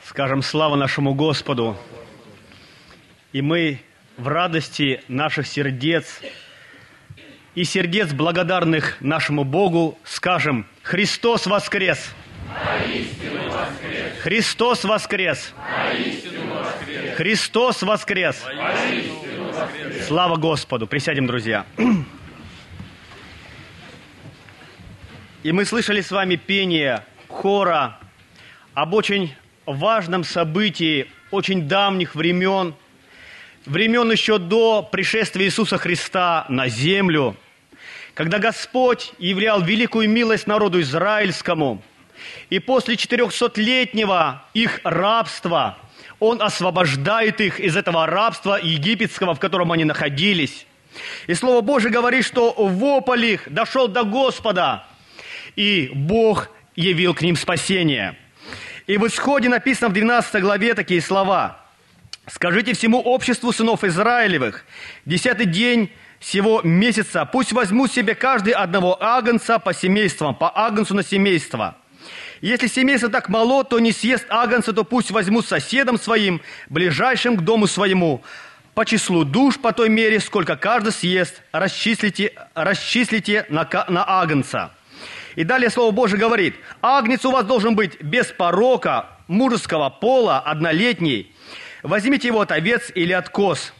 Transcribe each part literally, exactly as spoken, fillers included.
Скажем слава нашему Господу. И мы в радости наших сердец и сердец благодарных нашему Богу скажем: Христос воскрес! Воистину воскрес! Христос воскрес! Воистину воскрес! Христос воскрес! Воистину воскрес! Слава Господу! Присядем, друзья. И мы слышали с вами пение хора об очень важном событии очень давних времен, времен еще до пришествия Иисуса Христа на землю, когда Господь являл великую милость народу израильскому, и после четырехсотлетнего их рабства Он освобождает их из этого рабства египетского, в котором они находились. И Слово Божие говорит, что вопль их дошел до Господа, и Бог явил к ним спасение. И в Исходе написано в двенадцатой главе такие слова: «Скажите всему обществу сынов Израилевых, десятый день сего месяца пусть возьмут себе каждый одного агнца по семействам, по агнцу на семейство. Если семейство так мало, то не съест агнца, то пусть возьмут соседом своим, ближайшим к дому своему, по числу душ по той мере, сколько каждый съест, расчислите, расчислите на, на агнца». И далее Слово Божие говорит: «Агнец у вас должен быть без порока, мужеского пола, однолетний. Возьмите его от овец или от коз».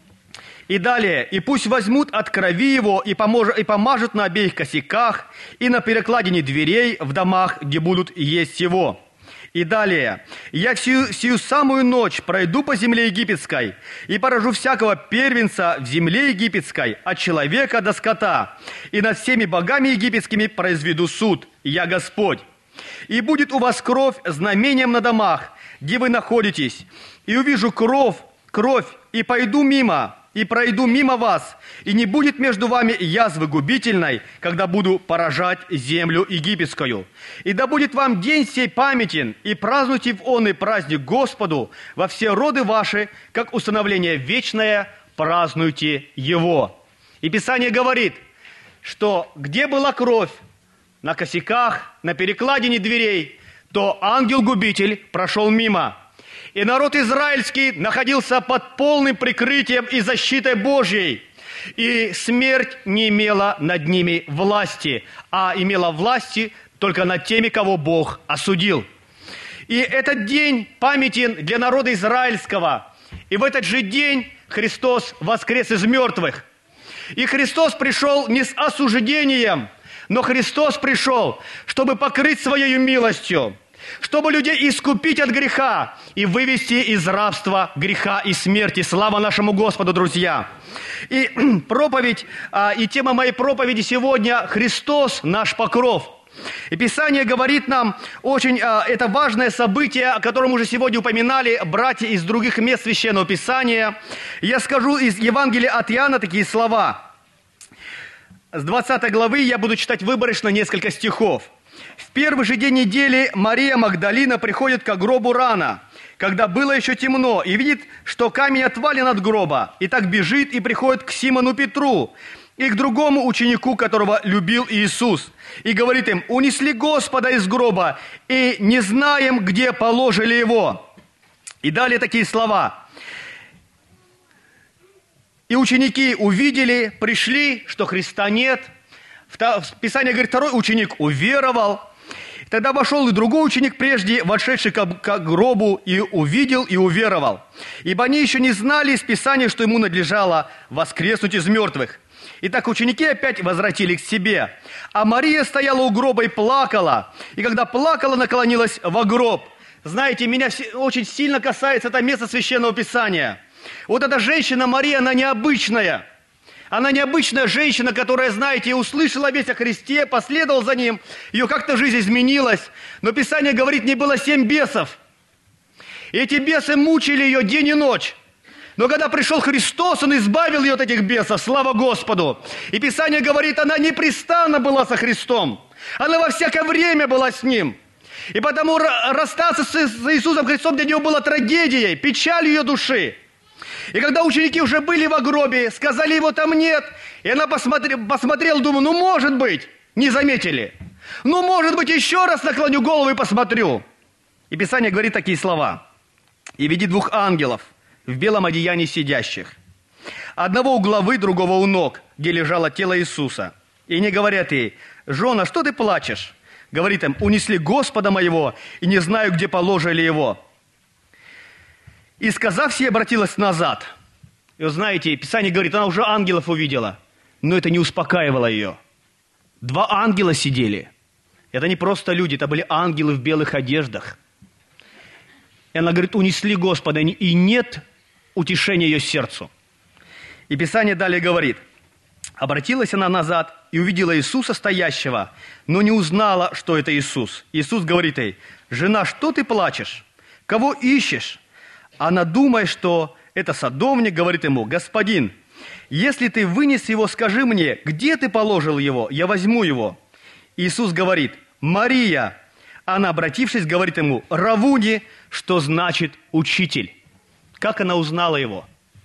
И далее: «И пусть возьмут от крови его и, помож... и помажут на обеих косяках и на перекладине дверей в домах, где будут есть его». И далее: «Я сию, сию самую ночь пройду по земле египетской и поражу всякого первенца в земле египетской, от человека до скота, и над всеми богами египетскими произведу суд, я Господь. И будет у вас кровь знамением на домах, где вы находитесь, и увижу кровь, кровь, и пойду мимо, и пройду мимо вас, и не будет между вами язвы губительной, когда буду поражать землю египетскую. И да будет вам день сей памятен, и празднуйте в он и праздник Господу во все роды ваши, как установление вечное, празднуйте его». И Писание говорит, что где была кровь, на косяках, на перекладине дверей, то ангел-губитель прошел мимо. И народ израильский находился под полным прикрытием и защитой Божьей. И смерть не имела над ними власти, а имела власти только над теми, кого Бог осудил. И этот день памятен для народа израильского. И в этот же день Христос воскрес из мертвых. И Христос пришел не с осуждением, но Христос пришел, чтобы покрыть Своей милостью, чтобы людей искупить от греха и вывести из рабства греха и смерти. Слава нашему Господу, друзья! И проповедь, и тема моей проповеди сегодня – Христос наш покров. И Писание говорит нам очень, это важное событие, о котором уже сегодня упоминали братья из других мест Священного Писания. Я скажу из Евангелия от Иоанна такие слова. С двадцатой главы я буду читать выборочно несколько стихов. «В первый же день недели Мария Магдалина приходит к гробу рано, когда было еще темно, и видит, что камень отвален от гроба, и так бежит и приходит к Симону Петру и к другому ученику, которого любил Иисус, и говорит им: унесли Господа из гроба, и не знаем, где положили его». И далее такие слова. «И ученики увидели, пришли, что Христа нет». Писание говорит, второй ученик уверовал. Тогда вошел и другой ученик, прежде вошедший к гробу, и увидел, и уверовал. Ибо они еще не знали из Писания, что ему надлежало воскреснуть из мертвых. Итак, ученики опять возвратились к себе. А Мария стояла у гроба и плакала. И когда плакала, наклонилась во гроб. Знаете, меня очень сильно касается это место Священного Писания. Вот эта женщина Мария, она необычная. Она необычная женщина, которая, знаете, услышала весть о Христе, последовала за Ним, ее как-то жизнь изменилась. Но Писание говорит, не было семь бесов. И эти бесы мучили ее день и ночь. Но когда пришел Христос, Он избавил ее от этих бесов, слава Господу. И Писание говорит, она непрестанно была со Христом. Она во всякое время была с Ним. И потому расстаться с Иисусом Христом для нее было трагедией, печалью ее души. И когда ученики уже были во гробе, сказали, его там нет, и она посмотрела, посмотрела, думаю, ну может быть, не заметили. Ну может быть, еще раз наклоню голову и посмотрю. И Писание говорит такие слова. «И веди двух ангелов в белом одеянии сидящих, одного у главы, другого у ног, где лежало тело Иисуса. И не говорят ей: жена, что ты плачешь? Говорит им: унесли Господа моего, и не знаю, где положили его. И сказав сие, обратилась назад». И вы знаете, Писание говорит, она уже ангелов увидела, но это не успокаивало ее. Два ангела сидели. Это не просто люди, это были ангелы в белых одеждах. И она говорит: унесли Господа, и нет утешения ее сердцу. И Писание далее говорит: обратилась она назад и увидела Иисуса стоящего, но не узнала, что это Иисус. Иисус говорит ей: жена, что ты плачешь? Кого ищешь? Она, думая, что это садовник, говорит ему: господин, если ты вынес его, скажи мне, где ты положил его, я возьму его. Иисус говорит: Мария. Она, обратившись, говорит ему: Равуни, что значит учитель. Как она узнала его?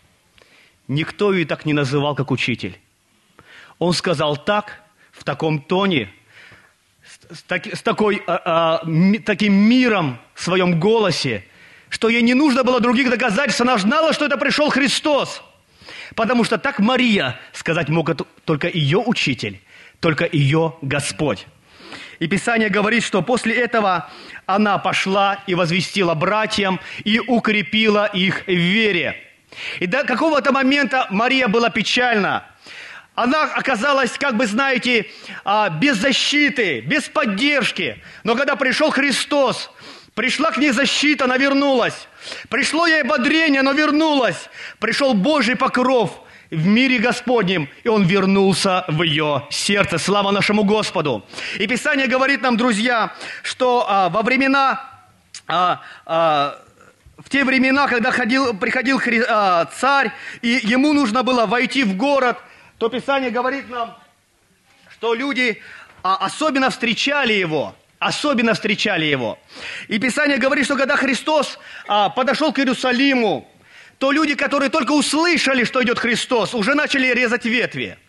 Никто ее так не называл, как учитель. Он сказал так, в таком тоне, с, таки, с такой, а, а, ми, таким миром в своем голосе, что ей не нужно было других доказательств. Она знала, что это пришел Христос. Потому что так Мария сказать мог только ее учитель, только ее Господь. И Писание говорит, что после этого она пошла и возвестила братьям, и укрепила их в вере. И до какого-то момента Мария была печальна. Она оказалась, как бы, знаете, без защиты, без поддержки. Но когда пришел Христос, пришла к ней защита, она вернулась. Пришло ей ободрение, но вернулась. Пришел Божий покров в мире Господнем, и Он вернулся в ее сердце. Слава нашему Господу! И Писание говорит нам, друзья, что а, во времена, а, а, в те времена, когда ходил, приходил хри, а, царь, и ему нужно было войти в город, то Писание говорит нам, что люди а, особенно встречали его. Особенно встречали его. И Писание говорит, что когда Христос а, подошел к Иерусалиму, то люди, которые только услышали, что идет Христос, уже начали резать ветви.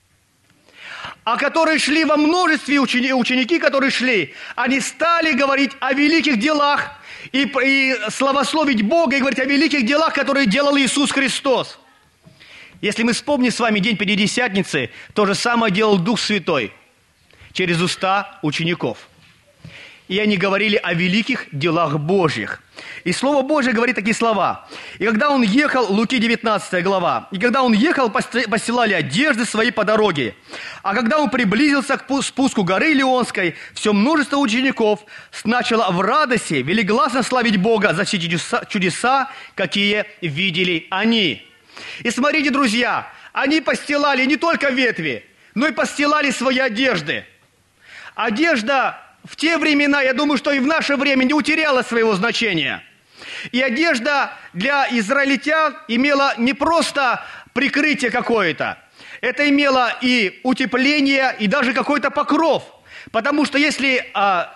А которые шли во множестве, учени, ученики, которые шли, они стали говорить о великих делах и, и славословить Бога, и говорить о великих делах, которые делал Иисус Христос. Если мы вспомним с вами день Пятидесятницы, то же самое делал Дух Святой через уста учеников. И они говорили о великих делах Божьих. И Слово Божье говорит такие слова. «И когда он ехал», Луки девятнадцатая глава, «и когда он ехал, постилали одежды свои по дороге. А когда он приблизился к спуску горы Леонской, все множество учеников начало в радости велигласно славить Бога за все чудеса, чудеса, какие видели они». И смотрите, друзья, они постилали не только ветви, но и постилали свои одежды. Одежда в те времена, я думаю, что и в наше время не утеряла своего значения. И одежда для израильтян имела не просто прикрытие какое-то. Это имело и утепление, и даже какой-то покров. Потому что если а,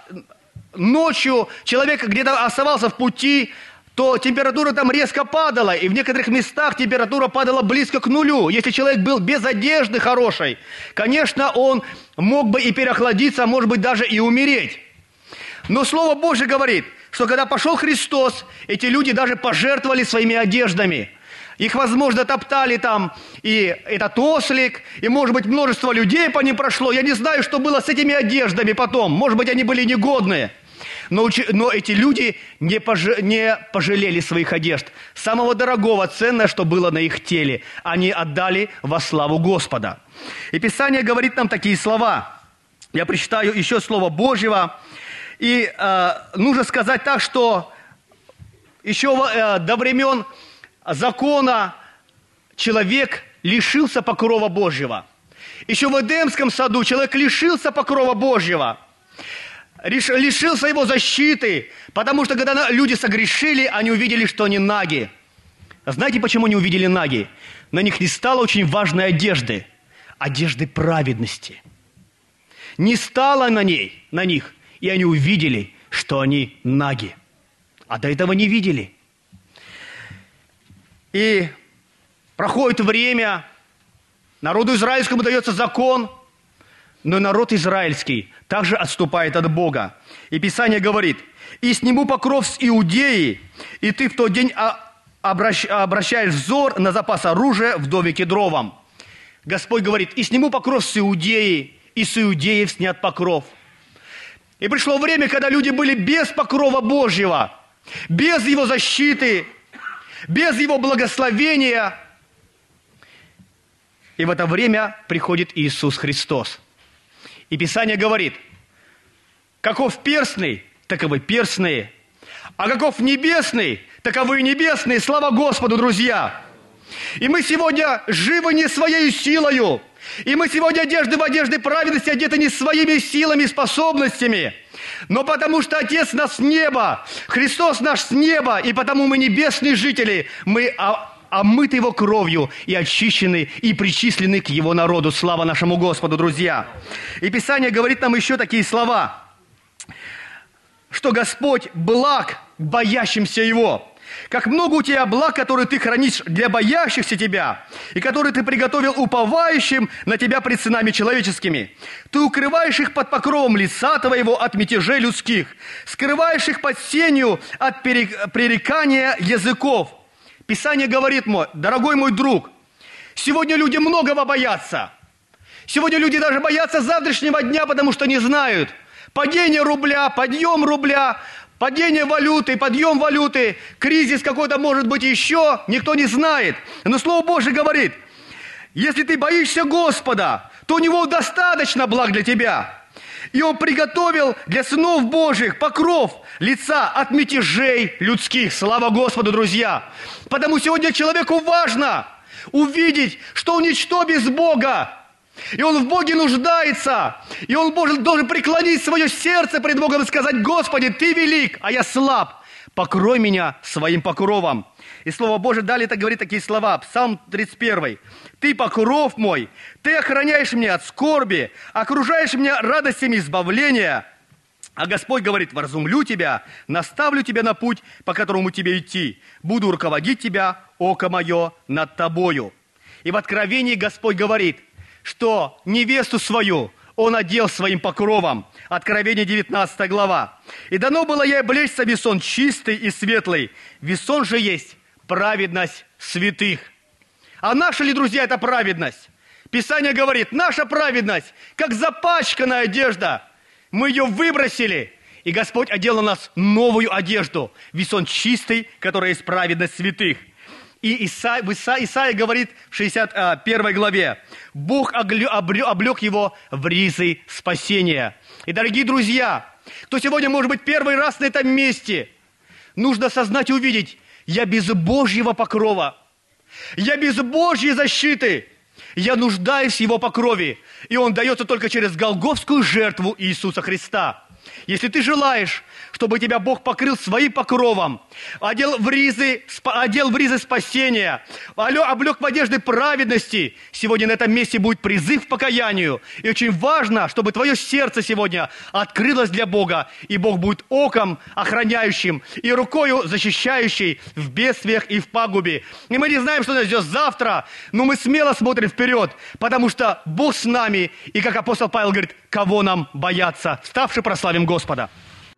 ночью человек где-то оставался в пути, то температура там резко падала, и в некоторых местах температура падала близко к нулю. Если человек был без одежды хорошей, конечно, он мог бы и переохладиться, а может быть даже и умереть. Но Слово Божье говорит, что когда пошел Христос, эти люди даже пожертвовали своими одеждами. Их, возможно, топтали там, и этот ослик, и, может быть, множество людей по ним прошло. Я не знаю, что было с этими одеждами потом. Может быть, они были негодные. Но, но эти люди не, пож, не пожалели своих одежд. Самого дорогого, ценного, что было на их теле, они отдали во славу Господа. И Писание говорит нам такие слова. Я прочитаю еще Слово Божьего. И э, нужно сказать так, что еще э, до времен закона человек лишился покрова Божьего. Еще в Эдемском саду человек лишился покрова Божьего. Лишился его защиты, потому что когда люди согрешили, они увидели, что они наги. Знаете, почему не увидели наги? На них не стало очень важной одежды, одежды праведности. Не стало на ней, на них, и они увидели, что они наги. А до этого не видели. И проходит время, народу израильскому дается закон, но народ израильский также отступает от Бога. И Писание говорит: «И сниму покров с Иудеи, и ты в тот день обращ, обращаешь взор на запас оружия в доме кедровом». Господь говорит: «И сниму покров с Иудеи, и с Иудеев снят покров». И пришло время, когда люди были без покрова Божьего, без Его защиты, без Его благословения. И в это время приходит Иисус Христос. И Писание говорит: «Каков перстный, таковы перстные, а каков небесный, таковы и небесные». Слава Господу, друзья! И мы сегодня живы не своей силою, и мы сегодня одежды в одежды праведности одеты не своими силами и способностями, но потому что Отец нас с неба, Христос наш с неба, и потому мы небесные жители, мы омыты Его кровью и очищены, и причислены к Его народу. Слава нашему Господу, друзья! И Писание говорит нам еще такие слова, что Господь благ к боящимся Его. Как много у тебя благ, которые ты хранишь для боящихся тебя, и которые ты приготовил уповающим на тебя пред сынами человеческими. Ты укрываешь их под покровом лица твоего от мятежей людских, скрываешь их под сенью от пререкания языков. Писание говорит, мой, дорогой мой друг, сегодня люди многого боятся. Сегодня люди даже боятся завтрашнего дня, потому что не знают. Падение рубля, подъем рубля, падение валюты, подъем валюты, кризис какой-то может быть еще, никто не знает. Но Слово Божие говорит, если ты боишься Господа, то у Него достаточно благ для тебя. И Он приготовил для сынов Божьих покров лица от мятежей людских. Слава Господу, друзья! Потому сегодня человеку важно увидеть, что он ничто без Бога. И он в Боге нуждается. И он должен, должен преклонить свое сердце пред Богом и сказать: «Господи, Ты велик, а я слаб. Покрой меня своим покровом». И Слово Божие далее так говорит такие слова. Псалм тридцать один. «Ты покров мой, Ты охраняешь меня от скорби, окружаешь меня радостями избавления». А Господь говорит: «Вразумлю тебя, наставлю тебя на путь, по которому тебе идти. Буду руководить тебя, око мое над тобою». И в Откровении Господь говорит, что невесту свою Он одел своим покровом. Откровение девятнадцатая глава. «И дано было ей облечься в весон чистый и светлый. Весон же есть праведность святых». А наша ли, друзья, это праведность? Писание говорит, наша праведность, как запачканная одежда. Мы ее выбросили, и Господь одел на нас новую одежду. Весон чистый, которая есть праведность святых. И Исаия, Исаия говорит в шестьдесят первой главе, Бог облег его в ризы спасения. И, дорогие друзья, кто сегодня может быть первый раз на этом месте, нужно осознать и увидеть, я без Божьего покрова, я без Божьей защиты, я нуждаюсь в Его покрове, и Он дается только через голгофскую жертву Иисуса Христа. Если ты желаешь, чтобы тебя Бог покрыл своим покровом, одел в ризы, одел в ризы спасения, облег в одежды праведности, сегодня на этом месте будет призыв к покаянию. И очень важно, чтобы твое сердце сегодня открылось для Бога, и Бог будет оком охраняющим и рукою защищающей в бедствиях и в пагубе. И мы не знаем, что нас ждет завтра, но мы смело смотрим вперед, потому что Бог с нами, и как апостол Павел говорит, кого нам бояться. Вставши, прославим Господа.